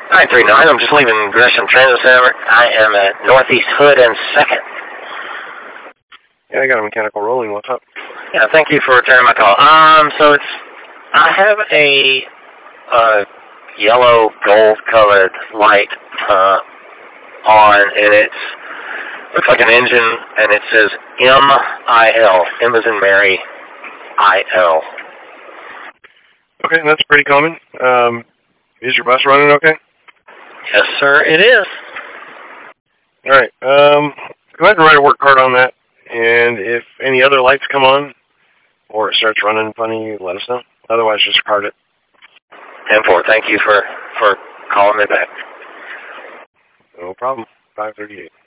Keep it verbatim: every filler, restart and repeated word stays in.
nine three nine, I'm just leaving Gresham Transit Center. I am at Northeast Hood and second. Yeah, I got a mechanical rolling. What's up? Yeah, thank you for returning my call. Um, so it's, I have a uh, yellow gold colored light uh, on, and it's looks like an engine, and it says M I L. M as in Mary, I L. Okay, that's pretty common. Um, is your bus running okay? Yes, sir, it is. All right. Um, go ahead and write a work card on that, and if any other lights come on or it starts running funny, let us know. Otherwise, just card it. ten four, thank you for, for calling me back. No problem. five thirty-eight.